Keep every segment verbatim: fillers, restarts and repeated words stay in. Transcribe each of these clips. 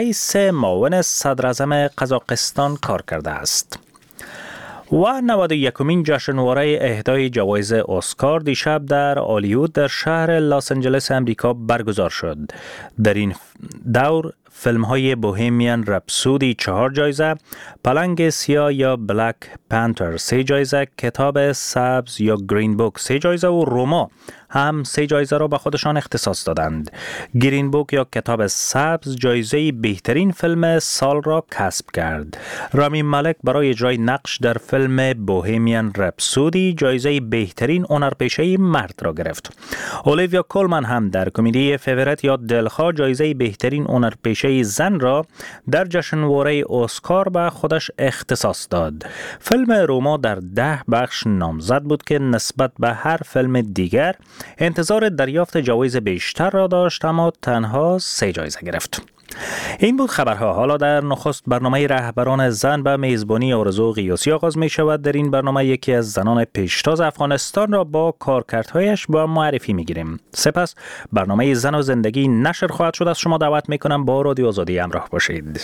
رئیس معاون صدر اعظم قزاقستان کار کرده است. و نود و یکمین جشنواره اهدای جوایز اسکار دیشب در هالیوود در شهر لس آنجلس امریکا برگزار شد. در این دور فیلم های بوهمیان رپسودی چهار جایزه، پلنگ سیاه یا بلک پانتر سه جایزه، کتاب سبز یا گرین بوک سه جایزه و روما هم سه جایزه را به خودشان اختصاص دادند. گرین بوک یا کتاب سبز جایزه بهترین فیلم سال را کسب کرد. رامی مالک برای اجرای نقش در فیلم بوهمیان رپسودی جایزه بهترین هنرپیشه مرد را گرفت. اولیویا کولمن هم در کمدی فیورت یا دلخواه جایزه بهترین هنرپیشه زن را در جشنواره اسکار به خودش اختصاص داد. فیلم روما در ده بخش نامزد بود که نسبت به هر فیلم دیگر انتظار دریافت جوایز بیشتر را داشت، اما تنها سه جایزه گرفت. این بود خبرها. حالا در نخست برنامه رهبران زن به میزبانی آرزو قیاسی آغاز می شود. در این برنامه یکی از زنان پیشتاز افغانستان را با کارکردهایش با معرفی می گیریم. سپس برنامه زن و زندگی نشر خواهد شد. از شما دعوت می کنم با رادیو آزادی همراه باشید.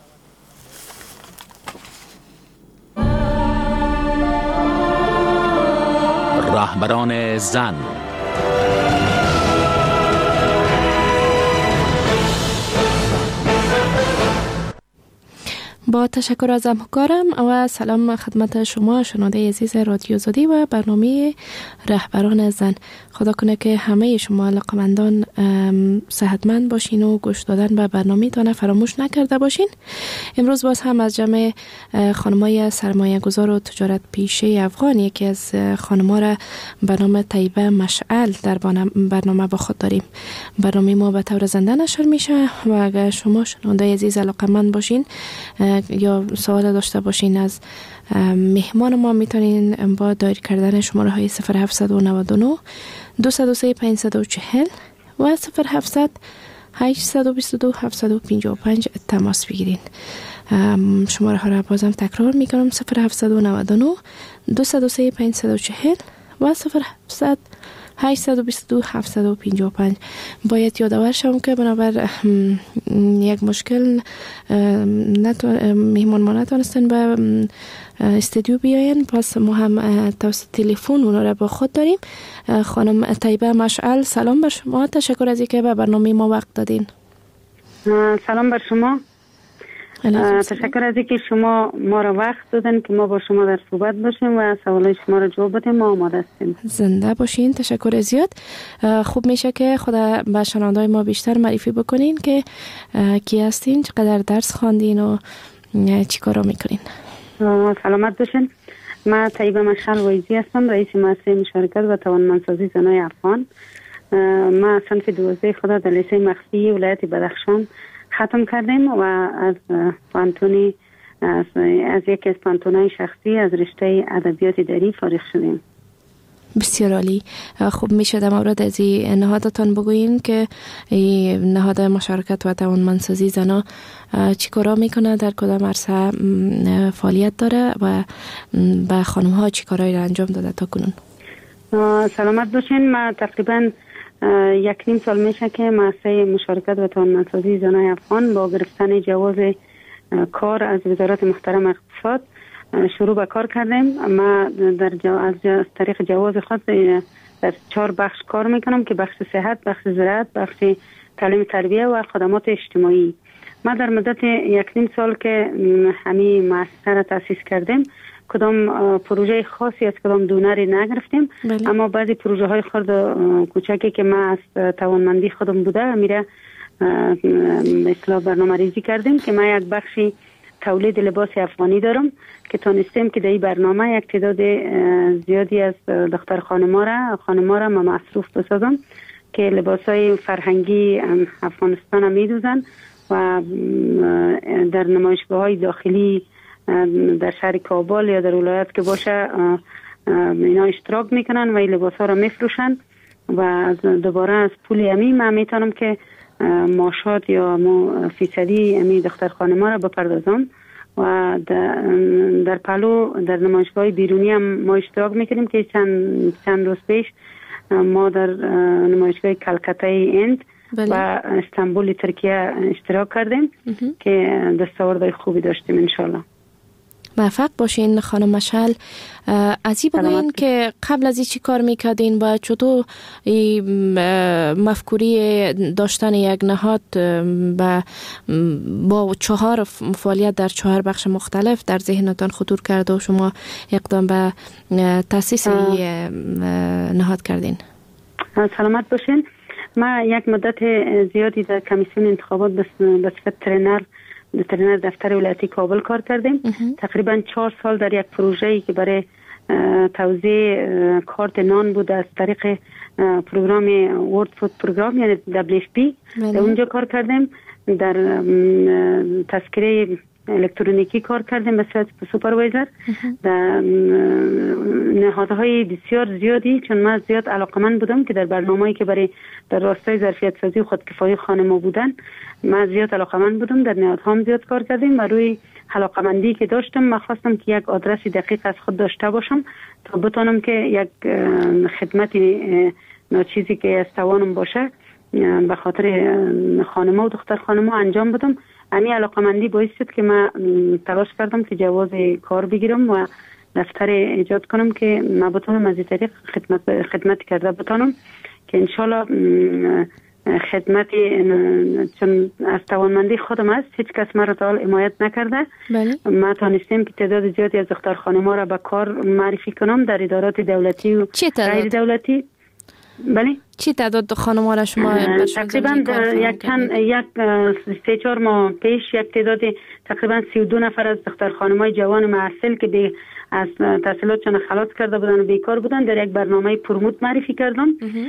رهبران زن. با تشکر از همکارم و سلام خدمت شما شنونده عزیز رادیو آزادی و برنامه رهبران زن. خدا کنه که همه شما علاقه‌مندان صحتمند باشین و گوش دادن به برنامه تان فراموش نکرده باشین. امروز باز هم از جمع خانمای سرمایه گذار و تجارت پیشه افغان یکی از خانما را به نام طیبه مشعل در برنامه با خود داریم. برنامه ما به طور زنده نشر میشه و اگر شما شنونده عزیز علاقه‌مند باشین یا سوال داشته باشین از مهمان ما میتونین با دایر کردن شماره های صفر هفت نه نه دو صفر سه پنج صفر چهار و صفر هفت هشت دو دو هفت پنج پنج تماس بگیرین. شماره ها را بازم تکرار میکنم صفر هفت نه نه دو صفر سه پنج صفر چهار و صفر هفت هشت دو دو هفت پنج پنج. باید یادآور شم که بنابر یک مشکل مهمان ما نتونستن به استودیو بیاین، پس ما هم توسط تلفن اونا را با خود داریم. خانم طیبه مشعل سلام بر شما، تشکر از اینکه به برنامه ما وقت دادین. سلام بر شما، تشکر از اینکه شما ما را وقت دادن که ما با شما در صحبت باشیم و سوالای شما را جواب بدیم. ما آماده هستیم. زنده باشین، تشکر زیاد. خوب میشه که خدا به شنوندای ما بیشتر معرفی بکنین که کی هستین، چقدر درس خواندین و چی کارا میکنین. سلامت باشین. من طیبه مشعل ویزی هستم، رئیس مؤسسه مشارکت و توانمندسازی زنای افغان. من صنف دوازده خود در لیسه مخفی ولایت بدخشان ختم کردیم و از پانتونی از, از یکی از پانتونای شخصی از رشته ادبیات اداری فارغ شدیم. بسیار عالی. خوب میشه در مورد از این نهادتان بگوییم که این نهاد مشارکت و توانمندسازی زنا چی کارا میکنه، در کدام عرصه فعالیت داره و به خانم ها چی کارایی را انجام داده تا کنون؟ سلامت باشین. من تقریبا یک نیم سال میشه که مؤسسه مشارکت و توانمندسازی زنای افغان با گرفتن جواز کار از وزارت محترم اقتصاد شروع به کار کردیم. ما در جو... از طریق جواز خود در چهار بخش کار میکنم که بخش صحت، بخش زراعت، بخش تعلیم تربیه و خدمات اجتماعی. ما در مدت یک نیم سال که همین مؤسسه را تأسیس کردیم کدام پروژه خاصی از کدام دونری نگرفتیم، بله. اما بعضی پروژه های خرد و کوچکی که ما از توانمندی خودم بوده میره مثلا برنامه ریزی کردیم که ما یک بخشی تولید لباس افغانی دارم که تونستیم که در این برنامه یک تعداد زیادی از دختر خانما را خانما را مصروف بسازم که لباسای فرهنگی افغانستان هم میدوزن و در نمایشگاه‌های داخلی در شهر کابل یا در ولایت که باشه اینا اشتراک میکنن و این لباس ها را میفروشن و دوباره از پول امی من میتونم که معاشات یا فیصدی امی دختر خانما را بپردازم و در پلو در نمایشگاه بیرونی هم ما اشتراک میکنیم که چند چند روز پیش ما در نمایشگاه کلکته هند بله. و استانبول ترکیه اشتراک کردیم که دستاوردهای خوبی داشتیم انشالله. موفق باشین خانم مشعل. از این بگوین که قبل از این چی کار میکردین و چطور مفکوری داشتن یک نهاد با چهار فعالیت در چهار بخش مختلف در ذهنتان خطور کرد و شما اقدام به تاسیس نهاد کردین؟ سلامت باشین. ما یک مدت زیادی در کمیسیون انتخابات به صفت ترینر ترینر دفتر ولایتی کابل کار کردیم. تقریبا چهار سال در یک پروژه‌ای که برای توزیع کارت نان بود از طریق پروگرام ورلد فود پروگرام یعنی دبلیو اف پی در اونجا کار کردیم. در تذکره الکترونیکی کار کردیم به صورت سوپروایزر در نهادهای بسیار زیادی، چون من زیاد علاقمند بودم که در برنامه‌ای که برای در راستای ظرفیت سازی و خودکفایی خانم‌ها بودن من زیاد علاقمند بودم، در نهادها هم زیاد کار کردیم و روی علاقمندی که داشتم من خواستم که یک آدرس دقیق از خود داشته باشم تا بتونم که یک خدمتی چیزی که از توانم باشه به خاطر خانم‌ها و دختر خانم‌ها انجام بدم. امی علاقمندی باعث شد که من تلاش کردم که جواز کار بگیرم و دفتر ایجاد کنم که من بتونم از این طریق خدمت خدمت کرده بتونم که انشالله خدمتی، چون از توانمندی خودم است هیچ کس مرا تا حال حمایت نکرده. بله. ما تونستیم که تعداد زیادی از دختر خانم‌ها را به کار معرفی کنم در ادارات دولتی و غیر دولتی. بله. چی تعداد خانم‌ها را شما تقریبا یک چند یک سه چهار ماه پیش یک تعداد تقریبا سی و دو نفر از دختر خانم‌های جوان محصل که به از تحصیلاتشان خلاص کرده بودن و بیکار بودن در یک برنامه پروموت معرفی کردم.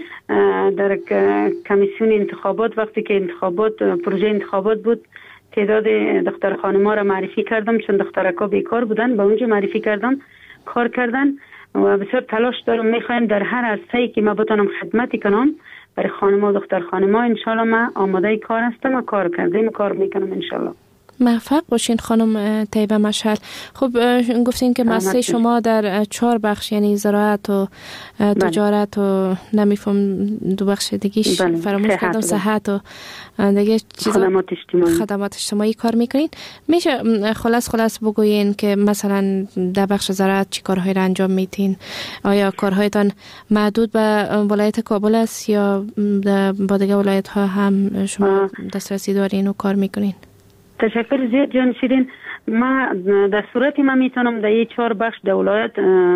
در کمیسیون انتخابات وقتی که انتخابات پروژه انتخابات بود تعداد دختر خانم‌ها را معرفی کردم، چون دخترکا بیکار بودن به اونجا معرفی کردم کار کردن و بسیار تلاش دارم. میخوایم در هر عرصه‌ای که ما بتونم خدمتی کنم برای خانم‌ها و دختر خانم‌ها انشالله من آماده کار هستم و کار کردیم و کار میکنم انشالله. موفق باشین خانم طیبه مشعل. خب گفتین که مسئله شما در چهار بخش یعنی زراعت و تجارت و نمیفهم دو بخش دیگیش بله. فراموش کردم صحت و دیگه چیزا خدمات اجتماعی خدمات اجتماعی کار میکنین. میشه خلاص خلاص بگوین که مثلا در بخش زراعت چی کارهایی را انجام میتین؟ آیا کارهایتان محدود به ولایت کابل است یا با دیگه ولایت ها هم شما دسترسی دارین و کار میکنین؟ تشکر زیاد جان شیرین. ما در صورتی من میتونم در این چهار بخش در ولایت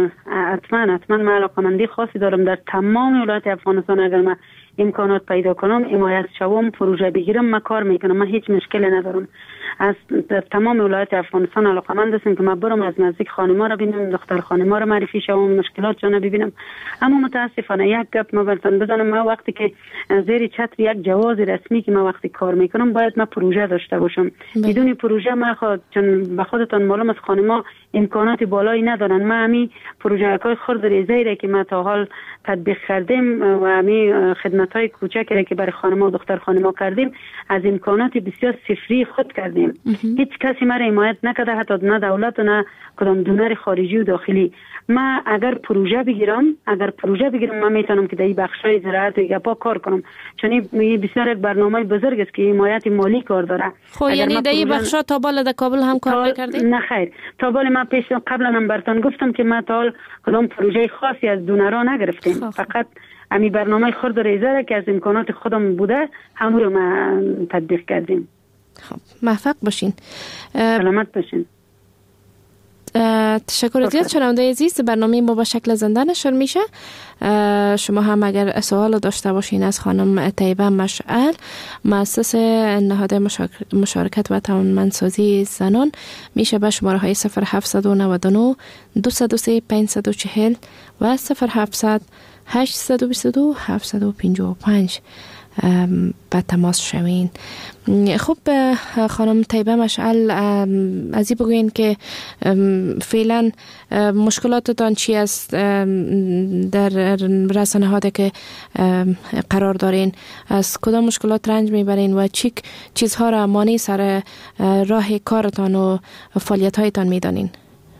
حتما حتما من علاقمندی خاصی دارم در تمام ولایت افغانستان اگر من امکانات پیدا کنم حمایت شوم پروژه بگیرم من کار میکنم، من هیچ مشکلی ندارم. از در تمام ولایت افغانستان علاقمند هستم که من برم از نزدیک خانم‌ها را ببینم، دختر خانم‌ها را معرفی شوم، مشکلاتشان ببینم. اما متاسفانه یک گپ ما براتون بزنم، ما وقتی که زیر چتر یک جواز رسمی که ما وقتی کار میکنم باید من پروژه داشته باشم. بدون پروژه ما خود چون به خودتون معلوم است خانم‌ها امکانات بالایی ندارن. ما همین پروژه‌های خرد ریزی که ما تا حال تطبیق کردیم و همین خدمت‌های کوچکی که برای خانم‌ها و دختر خانم‌ها کردیم از امکانات بسیار صفری خود کردیم. هیچ کسی ما را حمایت نکرده، حتی نه دولت و نه کدام دونر خارجی و داخلی. ما اگر پروژه بگیرم اگر پروژه بگیرم من میتونم که در این بخشای زراعت و گپا کار کنم، چون این بسیار یک برنامه بزرگ است که حمایت مالی کار داره. خب یعنی در این بخشا تا بالا در کابل هم کار می‌کردید؟ نه خیر، تا بالا ما پیش قبلا هم براتون گفتم که ما تا حال کدام پروژه خاصی از دونرها نگرفتیم. خب. فقط امی برنامه خرد و ریزه که از امکانات خودم بوده همون رو ما تطبیق کردیم. خب موفق باشین. سلامت باشین. تشکر زیاد. شنونده عزیز، برنامه ما با شکل زنده نشر میشه. شما هم اگر سوال داشته باشین از خانم طیبه مشعل، مؤسس نهاد مشارکت و توانمندسازی زنان، میشه به شماره های صفر هفت نه نه دو صفر سه پنج چهار صفر و صفر هفت هشت دو دو هفت پنج پنج به تماس شوین. خب خانم طیبه مشعل، از این بگوین که فعلا مشکلاتتان چی است در رسانه ها که قرار دارین؟ از کدام مشکلات رنج میبرین و چی چیزها را مانع سر راه کارتان و فعالیت هایتان میدانین؟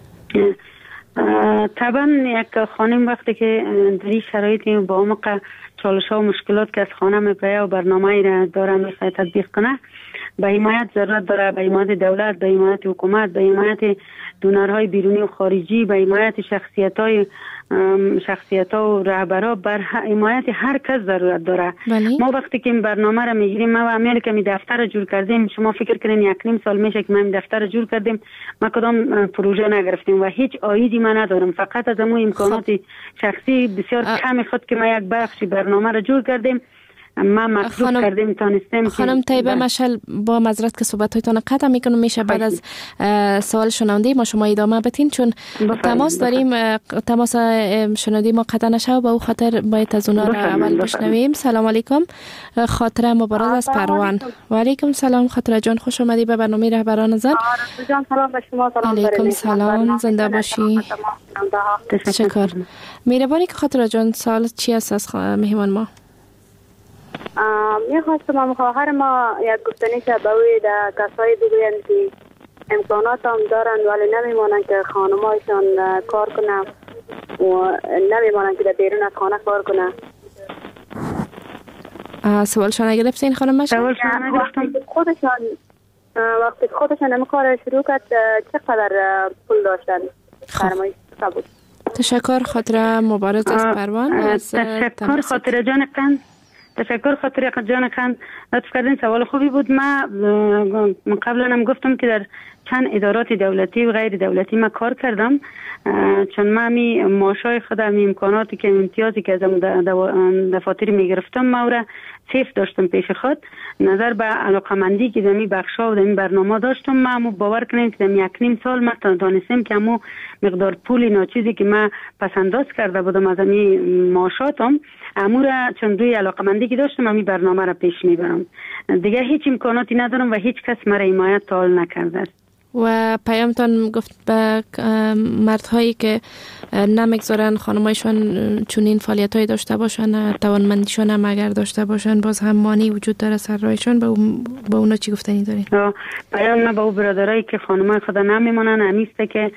طبعا یک خانم وقتی که در این شرایطی با موقع چالش ها و مشکلات که از خانه میپره و برنامه را داره میخواد تطبیق کنه، به حمایت ضرورت داره، به حمایت دولت، به حمایت حکومت، به حمایت دونرهای بیرونی و خارجی، به حمایت شخصیت های شخصیت ها و رهبرا، بر حمایت هر کس ضرورت داره. بلی. ما وقتی که این برنامه را میگیریم، ما و امیالی که می دفتر جور کردیم، شما فکر کنین یک نیم سال میشه که ما این دفتر جور کردیم، ما کدام پروژه نگرفتیم و هیچ عایدی ما ندارم، فقط از امو امکانات شخصی بسیار کمی خود که ما یک بخشی برنامه را جور کردیم، ما مقصود کردیم تانستیم. خانم طیبه مشعل، با معذرت که صحبت‌هایتان قطع میکنم، میشه بعد از سوال شنونده ما شما ادامه بدین، چون تماس داریم. تماس شنونده ما قطع نشه و به او خاطر باید از اونا را اول بشنویم. سلام علیکم. خاطره مبارز از پروان. و علیکم سلام خاطره جان، خوش آمدی به برنامه رهبران زن. جان سلام به شما. سلام علیکم سلام، زنده باشی. تشکر. مهربانی که خاطره جان، سوال چی است از مهمان ما؟ میخواستم خواهر ما یک گفتنی که باید کسایی بگویند که امکانات هم دارند ولی نمیمانند که خانمایشان کار کنند و نمیمانند که در بیرون از خانه کار کنند. سوالشان نگرفتین خانم مشعل؟ سوالشان نگرفتم. خودشان وقتی خودشان این کار شروع کرد چقدر پول داشتن؟ فرمایش بود. تشکر خاطره مبارز از پروان. تشکر خاطره جان قند. تشکر خاطر جان خان، لطف کردین، سوال خوبی بود. ما قبلا هم گفتم که در چند ادارات دولتی و غیر دولتی ما کار کردم، چون ما می معاشای خودم، می امکاناتی که امتیازی که از دفاتر می گرفتم ما را سیف داشتم پیش خود. نظر به علاقمندی که در این بخشا و در این برنامه داشتم، ما باور کنیم که در یک نیم سال ما دانستیم که همو مقدار پول ناچیزی که ما پسنداز کرده بودم از این معاشاتم، امو را چون روی علاقمندی که داشتم همین برنامه را پیش میبرم. دیگه هیچ امکاناتی ندارم و هیچ کس مرا حمایت تا حال نکرده است. و پیامتان گفت به مردهایی که نمیگذارن خانمایشان چون این فعالیت های داشته باشن، توانمندیشان هم اگر داشته باشن باز هم مانی وجود داره سر رایشان، به با اونا چی گفتنی دارین؟ پیام ما به او برادرایی که خانمای خدا نمیمونن همیسته که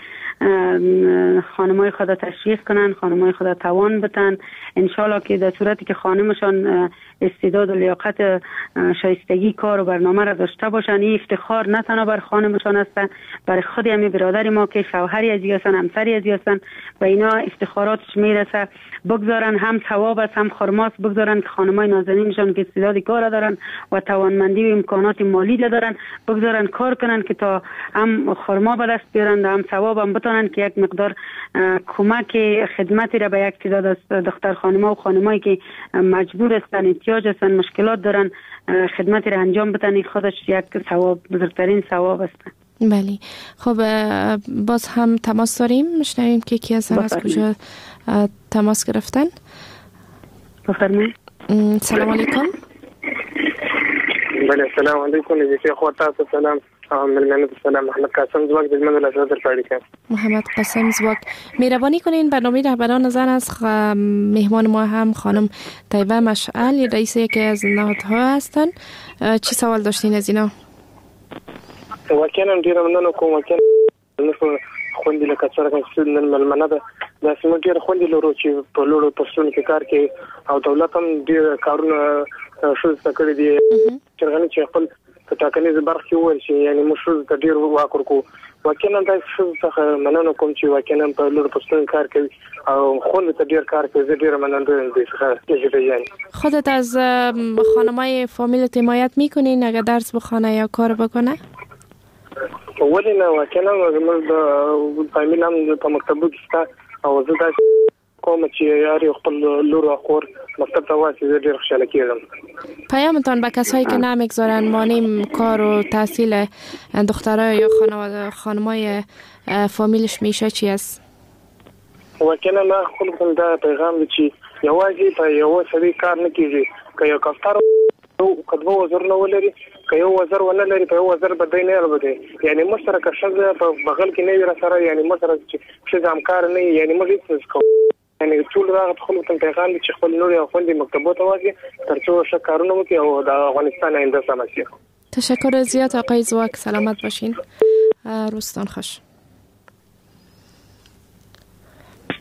خانمای خدا تشویق کنن، خانمای خدا توان بتن، انشالله که در صورتی که خانمشان استعداد و لیاقت شایستگی کار و برنامه را داشته باشن، این افتخار نه تنها بر خانمشان است، برای خود همه برادر ما که شوهری ازی هستن، همسری ازی هستن، و اینا افتخاراتش میرسه. بگذارن هم ثواب است هم خرماست، بگذارن که خانمای نازنینشان که استعداد کار دارن و توانمندی و امکانات مالی دارن، بگذارن کار کنن که تا هم خرما به دست بیارن هم ثواب هم بتونن که یک مقدار کمک خدمتی را به یک تعداد از دختر خانما و خانمایی که مجبور هستن، احتیاج هستن، مشکلات دارن، خدمتی را انجام بدن، خودش یک ثواب، بزرگترین ثواب است. بله. خب باز هم تماس داریم، میشنویم که کی هستن، از کجا تماس گرفتن. بفرمایید. سلام علیکم. بله سلام علیکم. یکی خواهد سلام. من سلام محمد قاسم زواک از من از در پاریکا. محمد قاسم زواک، مهربانی کنین برنامه رهبران زن از مهمان ما هم خانم طیبه مشعل، رئیس یکی از نهادها هستن. چی سوال داشتین از اینا؟ واقعا ډیر مننه کوم. واقعا نو خوندې لکه څنګه چې نن ملمنه ده د سیمه ډیر خوندې لرو چې په لوړو پوسټونو کې کار کوي او دولت هم ډیر کارونه شروع کړی دي چې غواړي چې خپل ټاکنیز برخه وایي چې یعنی مشروع ته ډیر واکر کو. واقعا دا څه مننه کوم چې واقعا په لوړو پوسټونو کار کوي او خوند ته ډیر کار کوي. ډیر مننه دي څه. خودت از خانمای فامیلت حمایت میکنین اگر درس بخونه یا کار بکنه؟ ولی نه واقعا زموږ د فامیل هم په مکتبو کې ستا او زه دا کوم چې یاري خپل لور او خور مکتب ته واسي ډېر خوشاله کېږم. پیامتان به کسایی که نمیگذارن مانیم کار و تحصیل دخترای یا خانواده خانمای فامیلش میشه چی است؟ واقعا ما خپل دا پیغام دی چې یوازې په یو سړي کار نه کیږي. که یو کفتار کدو وزر نه ولري، که یو وزر ونه لري، په یو وزر بدای نه لري، یعنی مشتره که شګه په بغل کې نه وي سره، یعنی مشتره چې څه ځمکار نه، یعنی موږ هیڅ کوو. یعنی ټول راغت خپل ته پیغام چې خپل نور او خوندې مکتبو ته واځي ترڅو ښه کارونه وکړي او د افغانستان آینده سم شي. تشکر زیاد آقای زواک، سلامت باشین. روزتان خوش.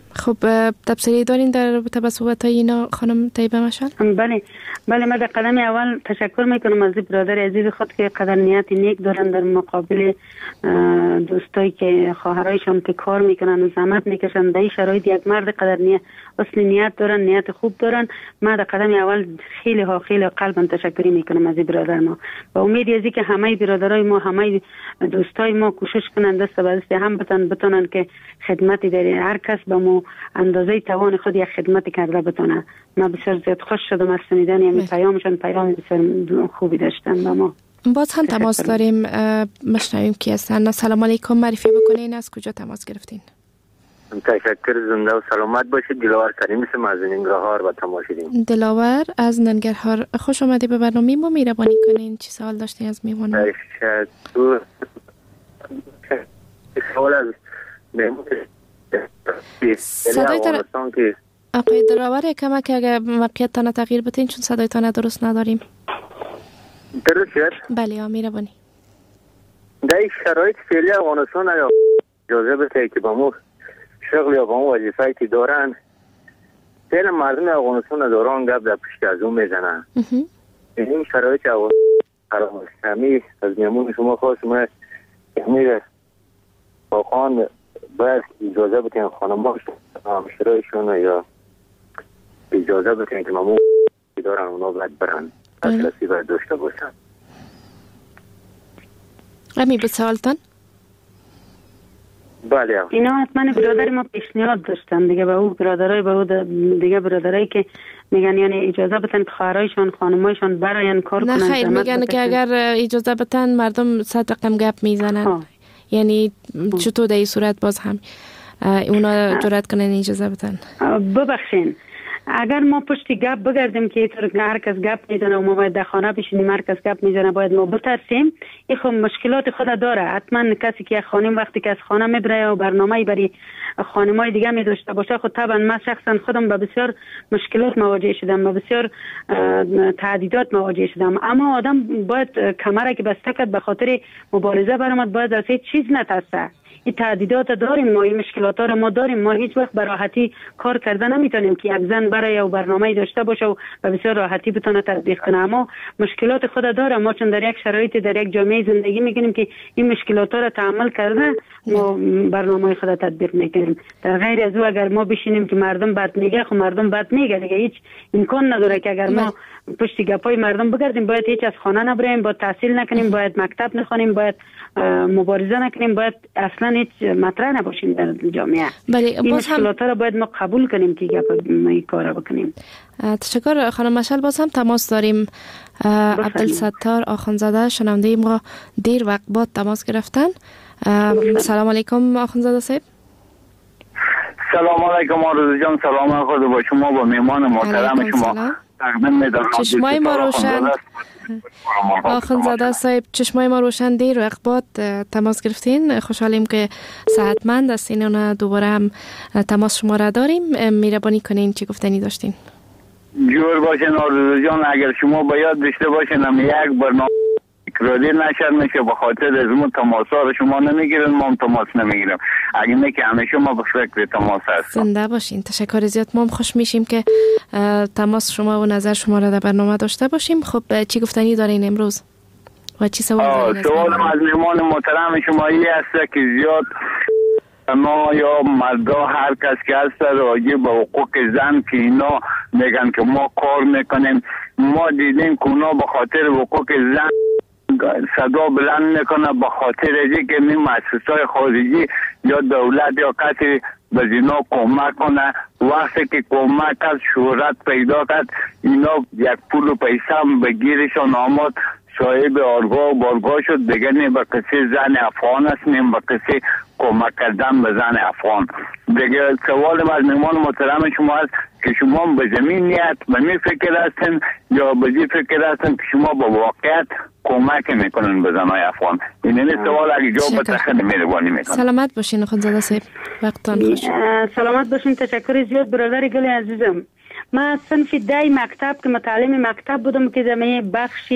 خب تبصره دارین در رابطه با صحبت های اینا خانم طیبه مشعل؟ بله بله من در قدم اول تشکر میکنم از برادر عزیز خود که قدر نیت نیک دارن در مقابل دوستایی که خواهرایشان که کار میکنن و زحمت میکشن در این شرایط یک مرد قدر نیت اصل نیت دارن، نیت خوب دارن. من در قدم اول خیلی ها خیلی قلبا تشکری میکنم از برادر ما. با امید از که همه برادرای ما، همه دوستای ما کوشش کنن دست به دست هم بتن بتونن که خدمتی در هر کس به ما اندازه توان خود یک خدمتی کرده بتونه. من بسیار زیاد خوش شدم از شنیدن این پیامشون، پیام بسیار خوبی داشتن با ما. باز هم تماس داریم، مشنویم کی هستن. سلام علیکم، معرفی بکنین از کجا تماس گرفتین؟ تشکر، زنده و سلامت باشید. دلاور کریم اسم از ننگرهار و تماشیدین. دلاور از ننگرهار، خوش آمدی به برنامه ما. مهربانی کنین چی سوال داشتین از میمون؟ تشکر. سوال از میمون صدایتان آقای دلاور کمک که اگر موقعیتتان تغییر بتین چون صدایتان درست نداریم. درست شد؟ بله مهربانی. در این شرایط فعلی افغانستان اجازه بده که با ما شغل یا با ما وظیفه‌ای که دارن فعلا مردم افغانستان دارن گپ در پشت از اون میزنن. این شرایط افغانستانی از میمون شما خواست ما میره با خان باید اجازه بتین خانماش همشرایشون یا اجازه بتین که ممون دارن اونا باید برن اصلاسی باید داشته باشن. امی به سوالتان؟ بله اینا حتما برادر ما پیشنهاد داشتن دیگه به او برادرای به او دیگه برادرایی که میگن یعنی اجازه بتن که خواهرایشان خانمایشان براین کار کنن. نه خیر، میگن که اگر اجازه بتن مردم صد رقم گپ میزنن ها. یعنی چطور در این صورت باز هم اونا جرأت کنن اجازه بتن؟ ببخشین اگر ما پشتی گپ بگردیم که اینطور هر کس گپ میزنه و ما باید در خانه بشینیم هر کس گپ میزنه باید ما بترسیم، این خب مشکلات خود داره. حتما کسی که خانم وقتی که از خانه میبره و برنامه‌ای برای خانمای دیگه می داشته باشه، خود طبعا من شخصا خودم با بسیار مشکلات مواجه شدم، با بسیار تهدیدات مواجه شدم. اما آدم باید کمره که بسته کرد به خاطر مبارزه برآمد، باید از هیچ چیز نترسه. این تهدیدات داریم ما، این مشکلات رو ما داریم. ما هیچ وقت به راحتی کار کرده نمیتونیم که یک زن برای او برنامه‌ای داشته باشه و به بسیار راحتی بتونه تطبیق کنه. اما مشکلات خود داره. ما چون در یک شرایط در یک جامعه زندگی میکنیم که این مشکلات رو تحمل کرده ما برنامه خود تطبیق میکنیم. در غیر از او اگر ما بشینیم که مردم بد میگه، خب مردم بد میگه دیگه، هیچ امکان نداره که اگر ما پشت گپای مردم بگردیم باید هیچ از خانه نبریم، باید تحصیل نکنیم، باید مکتب نخونیم، باید مبارزه نکنیم، باید اصلا هیچ مطرح نباشیم در جامعه. این مشکلات را باید ما قبول کنیم که گپ این کار بکنیم. تشکر خانم مشعل. باز هم تماس داریم. عبدالستار آخونزاده شنونده ما دیر وقت بعد تماس گرفتن. سلام علیکم آخونزاده صاحب. سلام علیکم آرزو جان، سلام خود با شما با میمان محترم شما. چشمای ما روشن آخونزاده صاحب، چشمای ما روشن دیر و اقباط تماس گرفتین. خوشحالیم که صحتمند هستین و دوباره هم تماس شما را داریم. مهربانی کنین چی گفتنی داشتین؟ جور باشین آرزو جان، اگر شما باید داشته باشین هم یک برنامه تکراری نشر میشه به خاطر از اون تماسا رو شما نمیگیرن، ما هم تماس نمیگیرم. اگه نه که همیشه ما به فکر تماس هستم. زنده باشین. تشکر زیاد. ما هم خوش میشیم که تماس شما و نظر شما را در برنامه داشته باشیم. خب چی گفتنی دارین امروز و چی سوال دارین؟ سوال از میمان محترم شما این است که زیاد ما یا مردا هر کس که هست راجع به حقوق زن که اینا میگن که ما کار میکنیم، ما دیدیم که اونا به خاطر حقوق زن صدا بلند میکنه، به خاطر ازی که این مؤسسات خارجی یا دولت یا کسی به اینا کمک کنه. وقتی که کمک کرد شهرت پیدا کرد، اینا یک پول و پیسه هم بگیرشان آمد صاحب آرگاه و بارگاه شد. دیگه نه به کسی زن افغان است نه به کسی کمک کردن به زن افغان. دیگه سوال از میمان محترم شما است که شما به زمین نیت به می فکر هستین یا به جی فکر هستین که شما با واقعیت کمک میکنن به زنای افغان؟ این این سوال اگه جواب بده خیلی مهربانی میکنم. سلامت باشین خانزاده صاحب، وقتتان خوش. سلامت باشین. تشکر زیاد برادر گل عزیزم. من صنف دی مکتب که متعلم مکتب بودم که در بخش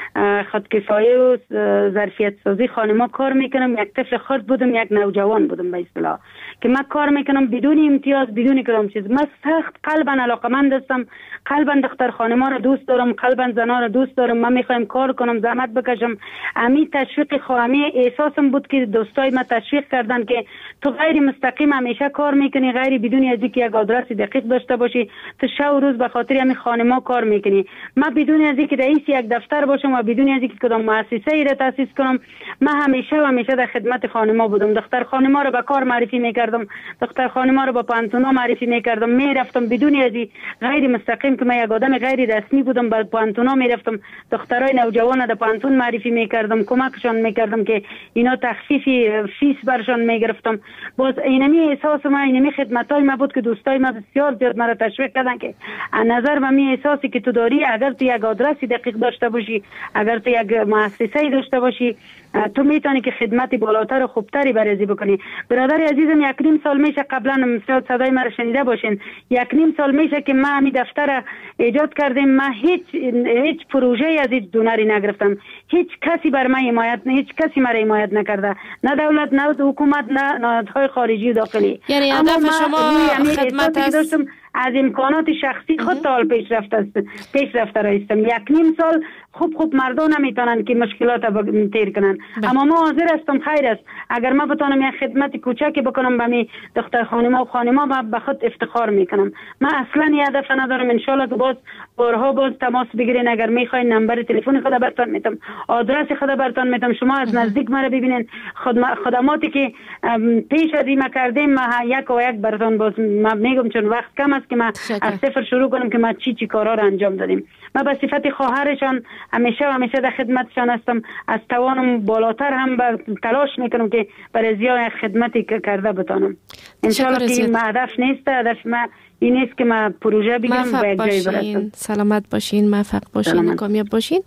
خودکفایه و ظرفیت سازی خانما کار میکنم. یک طفل خرد بودم، یک نوجوان بودم به اصطلاح که من کار میکنم بدون امتیاز، بدون کدام چیز. من سخت قلبا علاقمند هستم، قلبا دختر خانما رو دوست دارم، قلبا زنا رو دوست دارم. من میخوایم کار کنم، زحمت بکشم. امی تشویق خواهمی احساسم بود که دوستای من تشویق کردن که تو غیر مستقیم همیشه کار میکنی، غیر بدون از اینکه یک آدرس دقیق داشته باشی، تو شب و روز به خاطر همین خانما کار میکنی. من بدون از اینکه رئیس یک دفتر باشم و بدون از اینکه کدام مؤسسه ای را تاسیس کنم، من همیشه و همیشه در خدمت خانما بودم. دختر خانما رو به کار معرفی میکردم، دختر خانما رو به پانتونا معرفی میکردم. میرفتم بدون از غیر مستقیم که من یک آدم غیر رسمی بودم، به پانتونا میرفتم، دخترای نوجوان در پانتون معرفی میکردم، کمکشان میکردم که اینا تخفیف فیس برشان میگرفتم. باز اینمی احساس ما، اینمی خدمتای ما بود که دوستای ما بسیار زیاد مرا تشویق کردن که از نظر من می احساسی که تو داری، اگر تو یک آدرسی دقیق داشته باشی، اگر تو یک مؤسسه‌ای داشته باشی، تو میتونی که خدمت بالاتر و خوبتری برازی بکنی. برادر عزیزم، یک نیم سال میشه، قبلا مثلا صدای مرا شنیده باشین، یک نیم سال میشه که ما می دفتر ایجاد کردیم. ما هیچ هیچ پروژه از هیچ دونری نگرفتم، هیچ کسی بر من حمایت نه، هیچ کسی مرا حمایت نکرده، نه دولت، نه حکومت، نه نهادهای خارجی و داخلی. یعنی هدف شما خدمت است؟ از امکانات شخصی خود تا حال پیش رفته است، پیش رفته رایستم. یک نیم سال خوب خوب مردم نمیتونن که مشکلات تیر کنن، اما ما حاضر هستم. خیر است اگر ما بتونم یک خدمت کوچکی بکنم به می دختر خانما و خانما، با به خود افتخار میکنم. من اصلا یه هدف ندارم. ان شاء الله که باز بارها باز تماس بگیرین، اگر میخواین نمبر تلفن خود براتون میتم، آدرس خود براتون میتم، شما از نزدیک مرا ببینین. خدماتی که پیش از این ما کردیم، ما یک و یک براتون باز ما میگم، چون وقت کم است که ما از صفر شروع کنم که ما چی چی کارا رو انجام دادیم. ما به صفت خواهرشان همیشه و همیشه در خدمتشان هستم. از توانم بالاتر هم به تلاش میکنم که برای زیاد خدمتی کرده بتانم. ان شاء الله که این هدف نیست، هدف ما این نیست که ما پروژه بگم و یک جای برسم. سلامت باشین، موفق باشین، کامیاب باشین.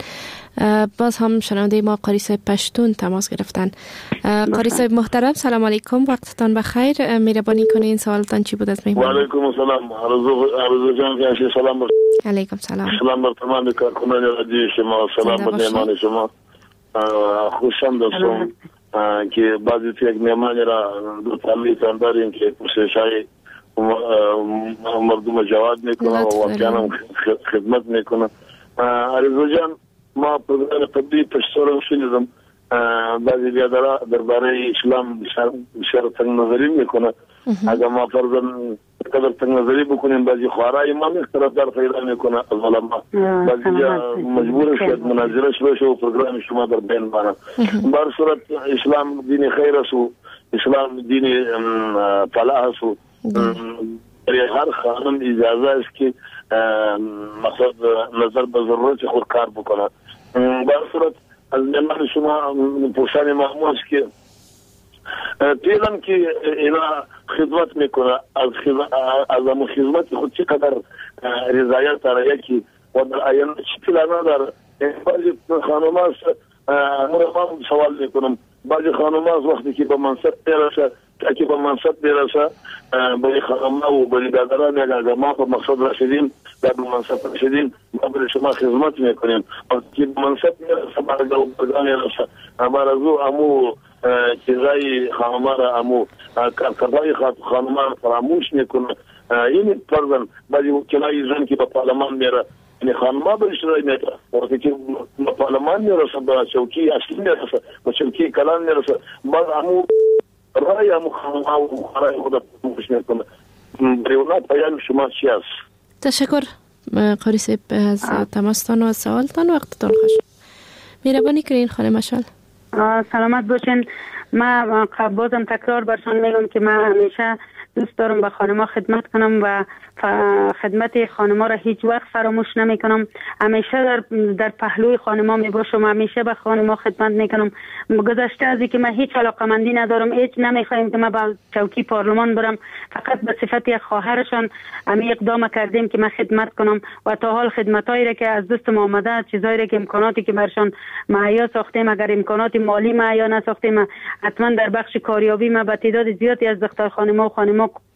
باز هم شنونده ما قاری صاحب پشتون تماس گرفتن. قاری صاحب محترم، سلام علیکم، وقتتان بخیر. مهربانی کنین سوالتان چی بود از مهمان؟ و علیکم السلام. عرض جان که سلام بر علیکم سلام. سلام بر تمام کارکنان رادیو شما، سلام بر مهمان شما. خوشم داشتم که بعضی تو یک مهمان را دو تامیتان داریم که پرسشای مردم جواب میکنه و واقعا خدمت میکنه. عرض جان، ما پروگرام قبلی پشتورم شنیدم، بعضی بیادرها درباره اسلام بسیار تنگ نظری میکنه. اگر ما فرضاً قدر تنگ نظری بکنیم، بعضی خوارای ما اختلاف در پیدا میکنه از علما، بعضی جا مجبور شد مناظرش بشه و پروگرام شما در بین بانه. بر صورت اسلام دین خیر است و اسلام دین فلاح است و هر خانم اجازه است که مقصد نظر به ضرورت خود کار بکنه. بر صورت از نمان شما پرسان محمود که پیلن که اینا خدمت میکنه، از از امو خدمت خود چقدر رضایت داره یکی و در آینده چی پلانه داره. بعضی خانم هست، ما سوال میکنم، بعضی خانم هست وقتی که به منصب برسه، که به منصب برسه برای خانم و برای برادران، اگر ما به مقصد رسیدیم، در منصب رسیدیم، ما برای شما خدمت میکنیم. وقتی به منصب برسه، برای برادران برسه، برای از او امو چیزای خانم را امو کارکردهای خانم را فراموش میکنه. این فرضاً بعضی وکلای زن که به پارلمان میره، یعنی خانم‌ها به اشتراک میره، وقتی که به پارلمان میرسه، به چوکی اصلی میرسه، به چوکی کلان میرسه، بعد امو رای امو خانم‌ها و رای خود فراموش میکنه. برای اونا پیام شما چی است؟ تشکر قاری صاحب از تماستان و از سوالتان. وقتتان خوش. مهربانی کنین خانم مشعل. سلامت باشین. من بازم تکرار برشان میگم که من همیشه دوست دارم به خانما خدمت کنم و خدمت خانما را هیچ وقت فراموش نمی کنم. همیشه در در پهلوی خانما می باشم، همیشه به خانما خدمت می کنم. گذشته از اینکه من هیچ علاقمندی ندارم، هیچ نمی خواهیم که من به چوکی پارلمان برم، فقط به صفت یک خواهرشان امی اقدام کردیم که من خدمت کنم و تا حال خدمتایی را که از دست ما آمده، چیزایی را که امکاناتی که برشان مهیا ساختیم، اگر امکانات مالی مهیا نساختیم، حتما در بخش کاریابی ما به تعداد زیادی از دختر خانما و خانما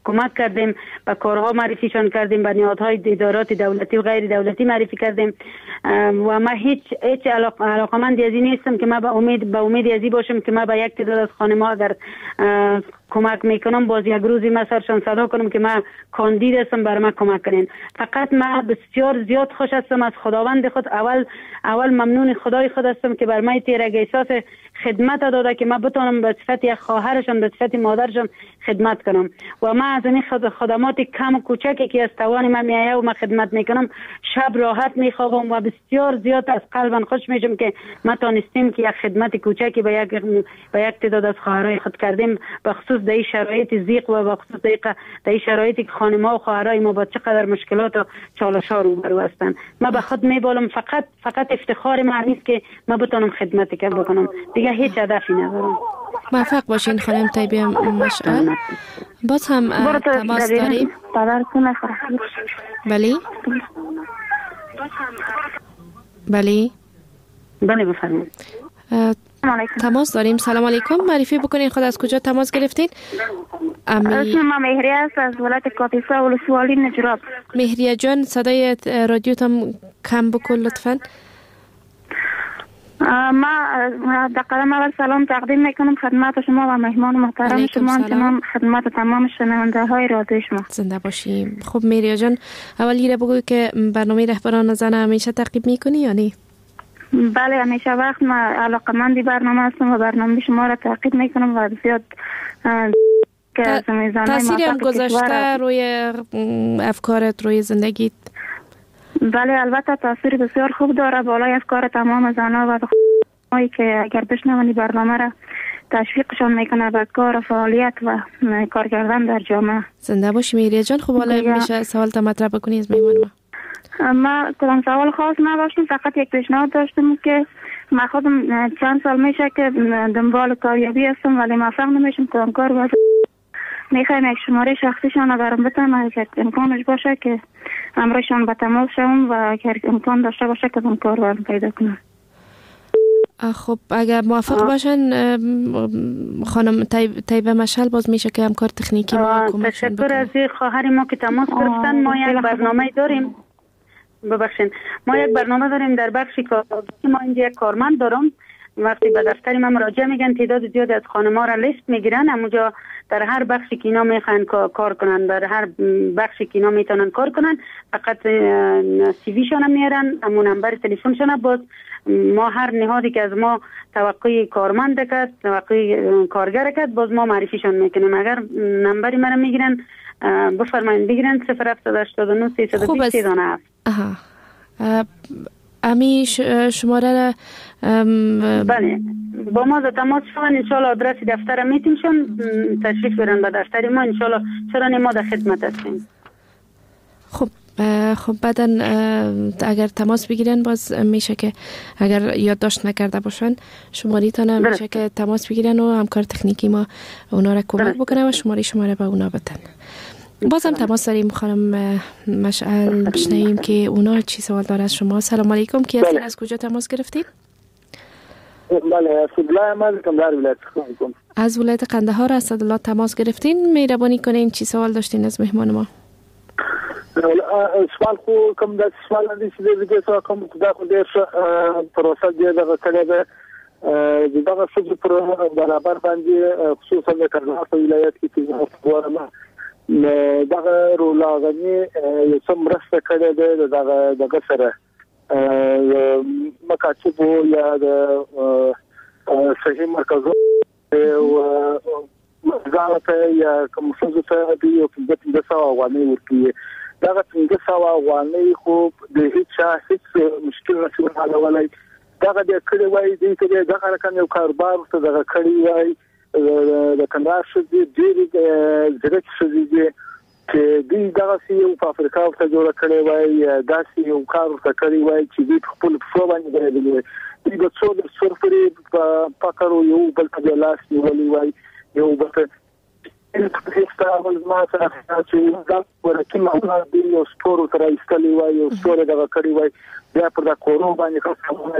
کمک کردیم، به کارها معرفیشان کردیم، به نهادهای ادارات دولتی و غیر دولتی معرفی کردیم و ما هیچ هیچ علاقمند ازی نیستم که ما به امید به امید ازی باشم که ما به یک تعداد از خانم‌ها اگر کمک میکنم باز یک روزی ما سرشان صدا کنم که ما کاندید هستم بر ما کمک کنین. فقط ما بسیار زیاد خوش هستم از خداوند خود، اول اول ممنون خدای خود هستم که بر ما تیرگ احساس خدمت داده که ما بتونم به صفت یک خواهرشان به صفت مادرشان خدمت کنم و ما از این خدمات کم و کوچکی که از توان ما میایه و ما خدمت میکنم شب راحت میخوابم و بسیار زیاد از قلبم خوش میشم که ما تونستیم که یک خدمت کوچکی به یک به یک تعداد از خواهرای خود کردیم، به خصوص در شرایط ضیق و به خصوص در شرایطی که خانم‌ها و خواهرای ما با چقدر مشکلات و چالش‌ها روبرو هستند. ما به خود میبالم فقط فقط افتخار ما نیست که ما بتونم خدمتی که بکنم، دیگه هیچ هدفی ندارم. موفق باشین خانم طیبه مشعل. باز هم تماس داریم. بله بله بله بفرمایید. تماس داریم. سلام علیکم، معرفی بکنین خود از کجا تماس گرفتین؟ امی... اسم ما مهریه است از ولایت کاپیسا ولسوالی نجراب. مهریه جان صدای رادیو تام کم بکن لطفاً. ما در قدم اول سلام تقدیم میکنم خدمت شما و مهمان محترم شما، تمام خدمت تمام شنونده های رادیو شما. زنده باشیم. خب مهریه جان، اول یه بگوی که برنامه رهبران زن همیشه تعقیب میکنی یا نه؟ بله همیشه وقت ما علاقمندی برنامه هستم و برنامه شما را تعقیب میکنم و بسیار که تاثیری هم گذاشته روی افکارت، روی زندگیت؟ بله البته تاثیر بسیار خوب داره بالای افکار تمام زنها و خانم‌هایی که اگر بشنونی برنامه را تشویقشان میکنه به کار و فعالیت و کار کردن در جامعه. زنده باشی مهریه جان. خب حالا میشه سوال تا مطرح بکنی از میمان ما؟ ما کدام سوال خاص نداشتم، فقط یک پیشنهاد داشتم که ما خودم چند سال میشه که دنبال کاریابی هستم ولی موفق نمیشم کدام کار باید میخوایم یک شماره شخصیشان برام بتن اگر امکانش باشه که امرشان به تماس شوم و اگر امکان داشته باشه کدام کار باید پیدا کنم. خب اگر موافق آه. باشن خانم طیبه مشعل باز میشه که همکار تکنیکی ما کمکشون بکنه. تشکر از خواهر ما که تماس گرفتن. ما یک برنامه داریم، ببخشید ما یک برنامه داریم در بخش کارگزاری. ما اینجا یک کارمند دارم، وقتی به دفتر ما مراجعه میگن تعداد زیاد از خانم‌ها را لیست میگیرن، همونجا در هر بخشی که اینا میخوان کار کنن، در هر بخشی که اینا میتونن کار کنن فقط سی وی شون میارن، همون نمبر تلفنشون. باز ما هر نهادی که از ما توقع کارمند کرد، توقع کارگر کرد، باز ما معرفیشون میکنیم. اگر نمبری مرا میگیرن بفرمایید بگیرن صفر هفت هشت نه سه دو صفر سه دو نه. آها امی شماره را بله با ما در تماس شون، انشالله آدرس دفتر میتیمشون تشریف برن به دفتر ما، انشالله چرا ما در خدمت هستیم. خب خب بعدا اگر تماس بگیرن باز میشه که اگر یادداشت نکرده باشن شماری تانه میشه که تماس بگیرن و همکار تکنیکی ما اونا را کمک بکنه و شماری شماره به اونا بدن. بازم تماس داریم خانم مشعل بشنویم که اونا چی سوال داره از شما. سلام علیکم، کی هستین؟ از کجا تماس گرفتید؟ بله اسدالله احمد کمدار ولایت قندهار. از ولایت قندهار اسدالله تماس گرفتین. مهربانی کنین چی سوال داشتین از مهمان ما؟ سوال خو کوم د سوال اندي چې د څه کوم دا خو د پروسه دی د کړه د دغه څه پر برابر باندې خصوصا د کندهار په ولایت کې چې ورما دغه رولاغني یو څومره مرسته کړې ده دغه دغه سره مکاتب یا د صحیح مرکزو او مزارته یا کوم څه ته دی او د څه وانه ورکی دغه څنګه سوا وانه خو د هیڅ هیڅ مشکل نشي حلولای. دغه د کړي وای دی چې دغه رقم یو کاروبار ته دغه کړي وای د کندهار شدي ډېر زړه شدي چې دوی دغه یو په افریقا ته جوړ کړي وای، داسې یو کار ته کړی وای چې دوی خپل څو باندې درېدلی وای. دوی د څو د سرفري په پکړو یو بل ته لاس نیولې وای، یو بل ته استعمال ما سره چې دا ورته معلومه دی یو ستورو تر ایستلی وای، یو ستورو دغه کړی وای. بیا پر دا کورو باندې خاصه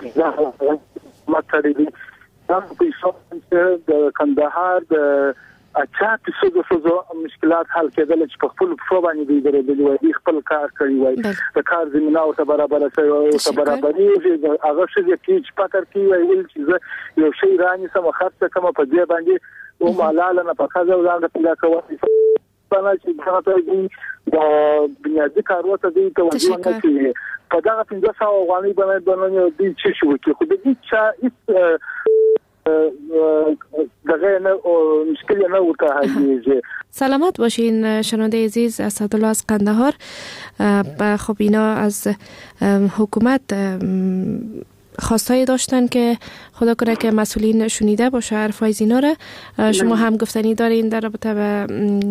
ماته دی دا په څو د کندهار د اچا تصدو سوزو مشکلات حل کېدل چې په خپل پښو باندې دی درېدلی وای خپل کار کوي وای د کار زمينه او ته برابر شوی او ته برابرې هغه څه چې پاتر کی وای ول چې یو شی راني سم خاصه کوم په دې باندې او مالاله نه په خزه وزاره پیدا کوي په چې دا ته د بنیادی کاروته دی ته وځي نه چې په دا څنګه ساو غواني باندې باندې دي چې شو کې خو دې چې دغه نه مشکل نه ورته هیجه. سلامت باشین شنونده عزیز. اسدالله از قندهار. خب اینا از حکومت خواستایی داشتن که خدا کنه که مسئولین شنیده باشه حرفای اینا را. شما هم گفتنی دارین در رابطه به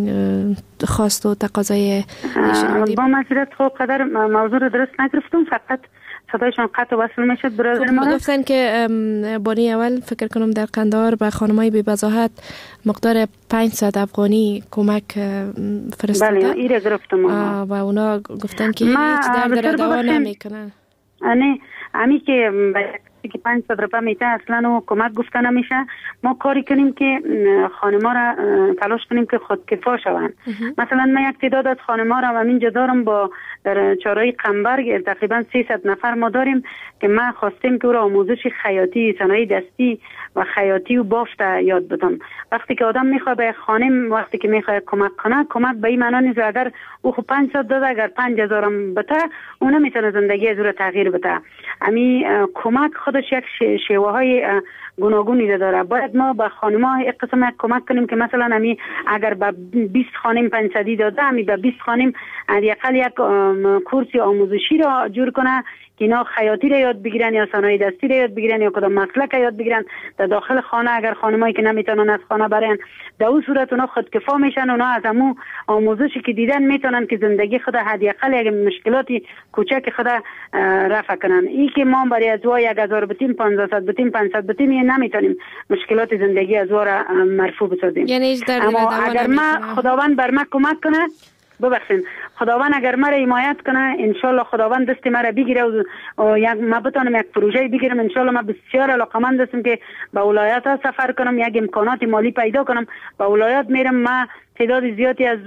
خواست و تقاضای شنونده؟ با معذرت خب قدر موضوع رو درست نگرفتم، فقط صدایشان قطع و وصل میشد. برادر ما گفتن که بانی اول فکر کنم در قندهار به خانمای بی بزاحت مقدار پانصد افغانی کمک فرستادن. بله ایره گرفتم و اونا گفتن که هیچ درد را دوا نمیکنن. نه امی که که پانصد روپیه میته اصلا و کمک گفته نمیشه. ما کاری کنیم که خانما را تلاش کنیم که خودکفا شوند. مثلا من یک تعداد از خانما را همینجا دارم با در چهارراه قنبرگ تقریبا سیصد نفر ما داریم که ما خواستیم که او را آموزش خیاطی، صنایع دستی و خیاطی و بافت یاد بدم. وقتی که آدم میخواد به خانم وقتی که میخواد کمک کنه، کمک به این معنی نیست اگر او خو پانصد داد اگر پنج هزار هم بده اون نمیتونه زندگی از او را تغییر بده. امی کمک خودش یک شیوه های گوناگونی داره. باید ما به خانم‌ها یک قسم کمک کنیم که مثلا امی اگر به بیست خانم پانصدی داده امی به بیست خانم حداقل یک کورس آموزشی را جور کنه که اینا خیاطی را یاد بگیرن یا صنایع دستی را یاد بگیرن یا کدام مسلک یاد بگیرن در داخل خانه. اگر خانمایی که نمیتونن از خانه برن در اون صورت اونا خودکفا میشن، اونا از همون آموزشی که دیدن میتونن که زندگی خود حداقل یک مشکلاتی کوچک خود رفع کنن. این که ما برای ازوا یک هزار بتیم، پانصد بتیم، پانصد بتیم نمیتونیم مشکلات زندگی ازوا را مرفوع بسازیم. یعنی اما اگر ما خداوند بر ما کمک کنه، ببخشید خداوند اگر مرا حمایت کنه انشالله خداوند دست مرا بگیره و یک ما بتونم یک پروژه بگیرم. انشالله ما بسیار علاقمند هستم که به ولایت ها سفر کنم، یک امکانات مالی پیدا کنم به ولایت میرم. ما تعداد زیادی از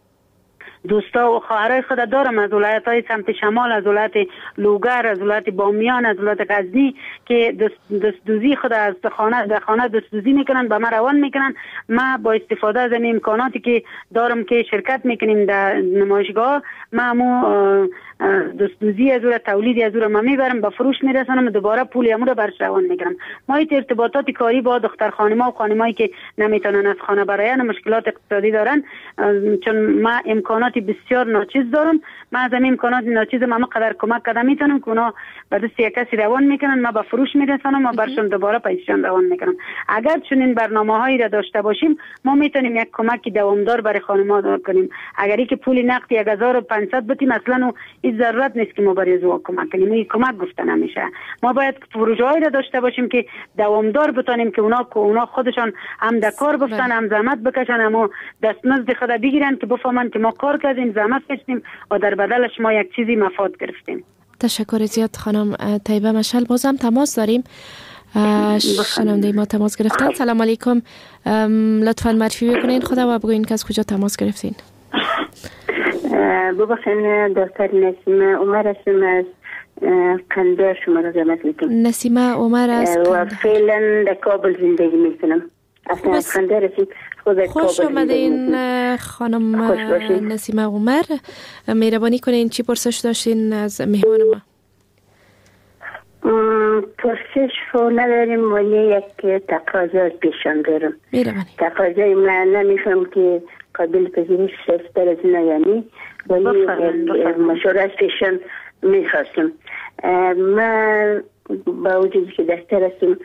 دوستا و خواهرای خود دارم از ولایت های سمت شمال، از ولایت لوگر، از ولایت بامیان، از ولایت غزنی که دست دستوزی خود از خانه در خانه دستوزی میکنن، به ما روان میکنن. ما با استفاده از این امکاناتی که دارم که شرکت میکنیم در نمایشگاه، ما مو دستوزی از اون تولیدی از اون ما میبرم به فروش میرسونم، دوباره پول امور برش روان میکنم. ما این ارتباطات کاری با دختر خانم‌ها و خانمایی که نمیتونن از خانه براین مشکلات اقتصادی دارن، چون ما امکانات بسیار ناچیز دارم. ما از این امکانات ناچیز ما قدر کمک کردم میتونم که اونا به دست یک کسی روان میکنن، ما به فروش میرسونم و برشون دوباره پیسشون روان میکنم. اگر چنین برنامه‌هایی را داشته باشیم ما میتونیم یک کمک دوامدار برای خانم‌ها کنیم. اگر اینکه پول نقد یک هزار و پانصد بتیم اصلا این ضرورت نیست که ما برای زوا کمک کنیم. این کمک گفته نمیشه. ما باید پروژه‌ای را داشته باشیم که دوامدار بتونیم که اونا اونا خودشان هم در کار بفتن، هم زحمت بکشن، اما دستمزد خود بگیرن که بفهمن که ما کار کردیم، زحمت کشیدیم و در بدلش ما یک چیزی مفاد گرفتیم. تشکر زیاد خانم طیبه مشعل. بازم تماس داریم. شنونده ما تماس گرفتن. سلام علیکم. لطفاً معرفی بکنین خدا و بگوین که از کجا تماس گرفتین. ببخشید دکتر نسیمه عمر هستم از قندهار شما را زحمت میکنم. نسیمه عمر است و فعلا در کابل زندگی میکنم. اصلا از قندهار هستم. خوش آمدین خانم نسیمه عمر. مهربانی کنین چی پرسش داشتین از مهمان ما؟ پرسش رو نداریم ولی یک تقاضا پیشان دارم. مهربانی. تقاضای من نمیفهم که قابل پذیرش است از نه، یعنی ولی مشورت پیشان میخواستم. من با وجودی که دفتر هستم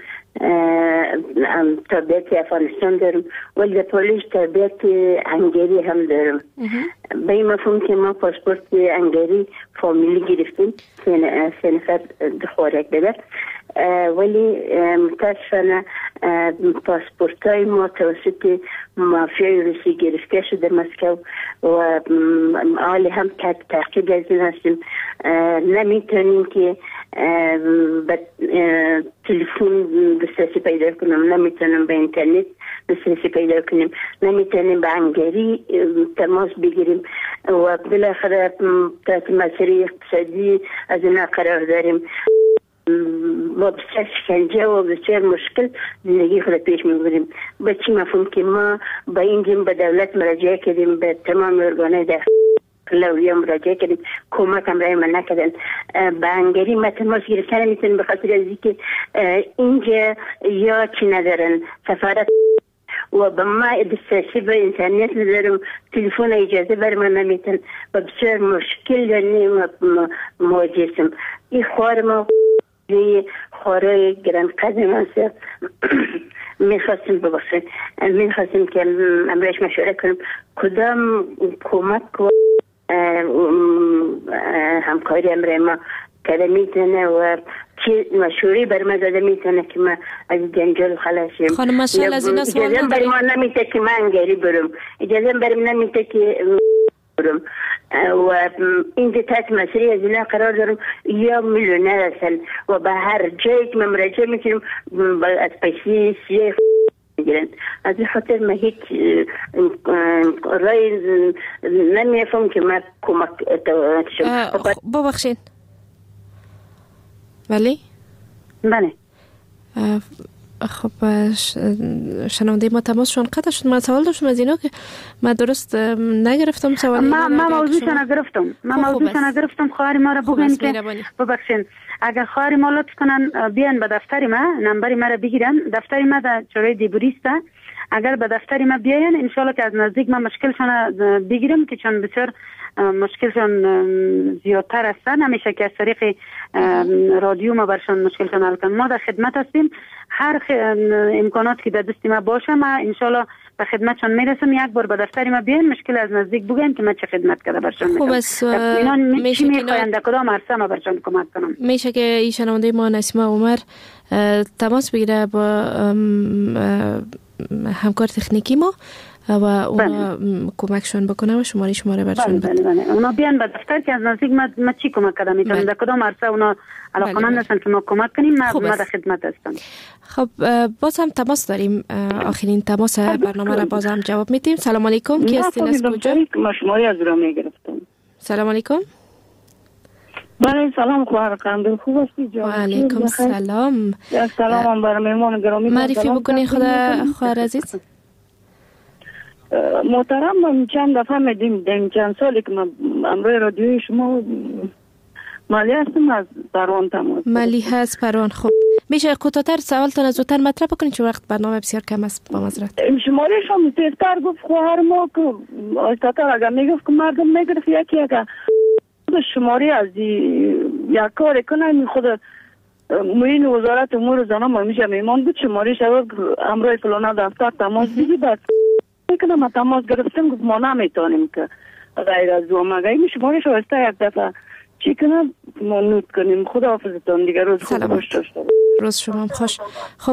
تربیت افغانستان دارم ولی در پولیش تربیت هنگری هم دارم. به این مفهوم که ما پاسپورت هنگری فامیلی گرفتیم سه نفر خوارک بده، ولی متاسفانه پاسپورت های ما توسط مافیای روسی گرفته شده مسکو و آلی هم تعقیب از این هستیم. نمیتونیم که به تلفن دسترسی پیدا کنم، نمیتونم به اینترنت دسترسی پیدا کنیم، نمیتونیم به هنگری تماس بگیریم و بالاخره تحت مسئله اقتصادی از اینا قرار داریم. با بسیار شکنجه و بسیار مشکل زندگی خود پیش میبریم. به چی مفهوم که ما با این جیم به دولت مراجعه کردیم، به تمام ارگانهای داخلی مراجعه کردیم، کمک هم رای من نکردن. به هنگری ما تماس گرفتن نمیتونیم به خاطر از اینکه اینجا یا چی ندارن سفارت و به ما دسترسی به اینترنت ندارم، تلفن اجازه بر من نمیتن و بسیار مشکل داریم مواجهیم. این خوار ما خواره گران قدم هست. میخواستیم ببخشید میخواستیم که امروز مشوره کنم کدام کمک و همکاری امروز ما کده میتونه و چی مشوری بر ما داده میتونه که ما از جنجال خلاص شیم. خانم مشال از اینا سوال نداریم. اجازه بر ما نمیته که من انگاری برم، اجازه بر ما نمیته که برم و این تحت مسئله از اینا قرار دارم یا میلیونر هستن و به هر جایی که من مراجعه میکنم از پیسی سیه میگیرن. از این خاطر من هیچ رای نمیفهم که من کمک شم. ببخشید. ولی؟ بله. خب شنونده ما تماسشون قطع شد. من سوال داشتم از اینا که من درست نگرفتم سوال. ما ما موضوعشون نگرفتم. ما موضوعشون نگرفتم. خواهر ما را بگن که ببخشید اگر خواهر ما لطف کنن بیان به دفتر ما، نمبر ما را بگیرن. دفتر ما در چوره دیبوریست. اگر به دفتر ما بیاین ان شاء الله که از نزدیک ما مشکلشون بگیرم که چون بسیار مشکلشون زیادتر هستن، همیشه که از طریق رادیو ما برشان مشکلشون حل کنیم. ما در خدمت هستیم، هر امکانات که در دست ما باشه ما ان شاء الله به خدمتشون میرسم. یک بار به دفتر ما بیاین مشکل از نزدیک بگن که ما چه خدمت کرده برشان میکنم. خب بس میشه که میخواین در کدام عرصه ما برشان کمک کنم. میشه که این شنونده ما نسیمه عمر تماس بگیره با همکار تکنیکی ما و اونا کمکشون بکنه و شماره شماره برشون بده. بله بله. اونا بیان به دفتر که از نزدیک ما, ما چی کمک کنم میتونم در کدام عرصه اونا علاقمند هستن که ما کمک کنیم. ما ما در خدمت هستم. خب باز هم تماس داریم، آخرین تماس برنامه را باز هم جواب میدیم. سلام علیکم، کی هستین از کجا؟ ما شماره از را میگرفتم. سلام علیکم. بله سلام خواهر قندل، خوب هستی جان؟ و علیکم سلام. سلام بر مهمان گرامی. معرفی بکنین خدا خواهر عزیز. محترم من چند دفعه میدیم دیم چند سالی که من امروی رادیوی شما مالی هستم از پروان تماس. مالی هست پروان. خب میشه کوتاه‌تر سوالتون زودتر مطرح بکنین چون وقت برنامه بسیار کم است با معذرت. شماره شما تیزتر گفت خواهر ما که آیستاتر اگر میگفت که مردم میگرفت یکی اگر شماره از یک کار کنه خود موین وزارت امور زنان ما میشه میمان بود شماره شد امروی فلانه دفتر تماس بگی بعد میکنم ما تماس گرفتم گفت ما نمیتونیم که غیر از دو مگه این شماره شوسته یک دفعه چی کنم ما نوت کنیم. خدا حافظتان دیگر روز خوب خوش داشته روز شما هم خوش. خب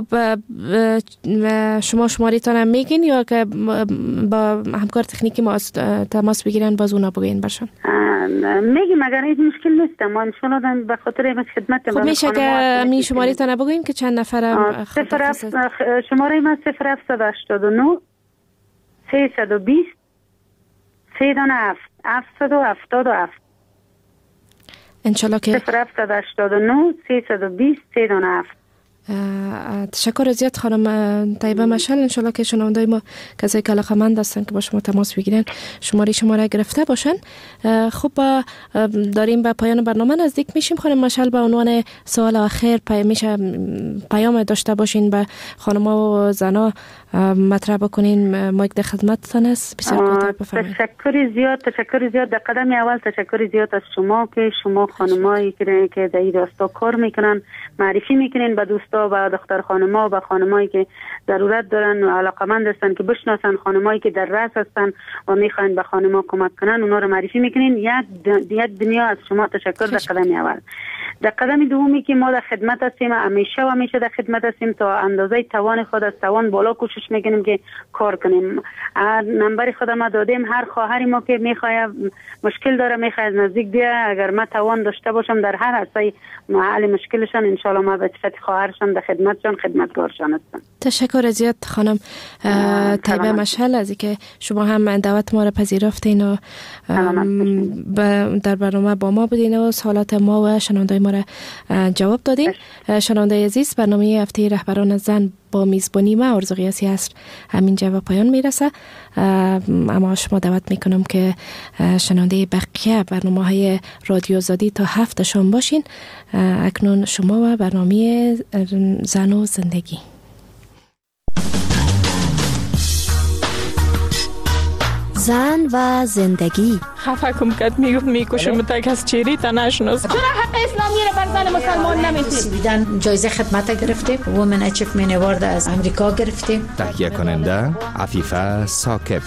شما شماره تان هم میگین یا که با همکار تکنیکی ما تماس بگیرن باز اونا بگین برشن؟ میگیم اگر هیچ مشکل نیست ما انشالله به خاطر این خدمت. خب میشه که همین شماره تان بگوین که چند نفرم شماره ما صفر هفتصد و هشتاد و نه سیصد و بیست سیدان هفت هفتصد و هفتاد و هفت. انشالله که صفر هفتصد و هشتاد و نه سیصد و بیست سیدان هفت. تشکر زیاد خانم طیبه مشعل. انشالله که شنوندای ما کسایی که علاقه‌مند هستن که با شما تماس بگیرن شماره شما را گرفته باشن. خب داریم به پایان برنامه نزدیک میشیم. خانم مشعل به عنوان سوال آخر پی میشه پیام داشته باشین به خانم‌ها و زنا مطرح بکنین. ما یک در خدمتتان است. بسیار کوتاه بفرمایید. تشکر زیاد تشکر زیاد در قدم اول تشکر زیاد از شما که شما خانمایی که که در این راستا کار میکنن معرفی میکنین به دوستا و دختر خانما و به خانمایی که ضرورت دارن و علاقمند هستن که بشناسن خانمایی که در رأس هستن و میخواین به خانما کمک کنن اونا رو معرفی میکنین. یک یک دنیا از شما تشکر در قدم اول. در قدم دومی که ما در خدمت هستیم، همیشه و همیشه در خدمت هستیم، تا اندازه توان خود از توان بالا کوشش میکنیم که کار کنیم. نمبر خود ما دادیم، هر خواهری ما که میخواد مشکل داره میخواد از نزدیک بیا، اگر ما توان داشته باشم در هر عرصه حل مشکلشان ان شاء الله ما به صفت خواهرشان در خدمتشان خدمتگارشان هستم. تشکر زیاد خانم طیبه مشعل از اینکه شما هم دعوت ما را پذیرفتین و در برنامه با ما بودین و سوالات ما و شنوندای ما را جواب دادین. شنوندای عزیز، برنامه هفته رهبران زن با میزبانی ما آرزو قیاسی عصر همینجا به پایان میرسه. اما شما دعوت میکنم که شنونده بقیه برنامه های رادیو آزادی تا هفت شام باشین. اکنون شما و برنامه زن و زندگی. زن و زندگی. خفه کم کد میگفت میکشم تک از چیری تا نشناس. چرا حق اسلامی رو بر زن مسلمان نمیدید؟ سویدن جایزه خدمت گرفتیم، وومن اچیومنت اوارد از امریکا گرفتیم. تهیه کننده عفیفه ثاقب.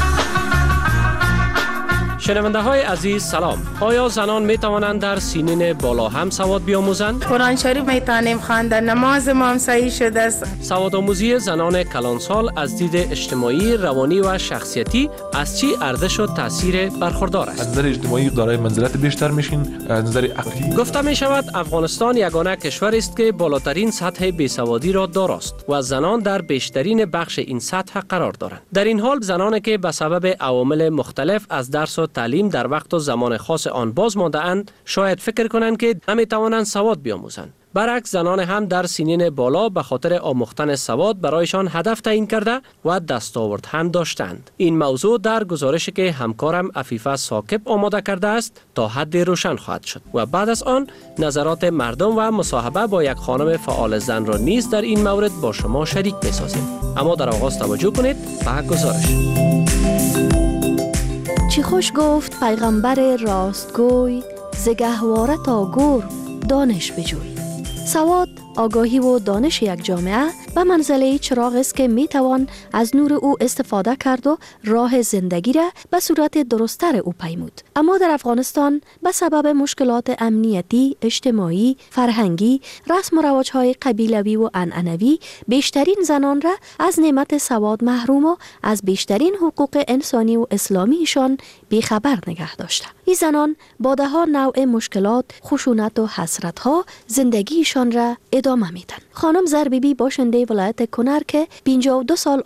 شنونده های عزیز سلام. آیا زنان می توانند در سنین بالا هم سواد بیاموزند؟ قرآن شریف می توانیم خواندن، نماز ما هم صحیح شده است. سواد آموزی زنان کلانسال از دید اجتماعی، روانی و شخصیتی از چی ارزش و تاثیر برخوردار است؟ از نظر اجتماعی دارای منزلت بیشتر میشین، از نظر عقلی. گفته می شود افغانستان یگانه کشور است که بالاترین سطح بیسوادی را داراست و زنان در بیشترین بخش این سطح قرار دارند. در این حال زنانی که به سبب عوامل مختلف از درس و تعلیم در وقت و زمان خاص آن باز مانده اند شاید فکر کنند که نمی توانند سواد بیاموزند. برعکس زنان هم در سنین بالا به خاطر آموختن سواد برایشان هدف تعیین کرده و دستاورد هم داشتند. این موضوع در گزارشی که همکارم عفیفه ثاقب آماده کرده است تا حد روشن خواهد شد و بعد از آن نظرات مردم و مصاحبه با یک خانم فعال زن را نیز در این مورد با شما شریک می‌سازیم. اما در آغاز توجه کنید به گزارش. چی خوش گفت پیغمبر راستگوی، ز گهواره تا گور دانش بجوی. سواد، آگاهی و دانش یک جامعه به منزله چراغ است که می توان از نور او استفاده کرد و راه زندگی را به صورت درست‌تر او پیمود. اما در افغانستان به سبب مشکلات امنیتی، اجتماعی، فرهنگی، رسم و رواج‌های قبیلوی و عنعنوی بیشترین زنان را از نعمت سواد محروم و از بیشترین حقوق انسانی و اسلامیشان بیخبر نگه داشته. این زنان با ده ها نوع مشکلات، خشونت و حسرت‌ها زندگیشان را ادامه میدن. خانم زربیبی باشنده ولایت کنر که پنجاه و دو سال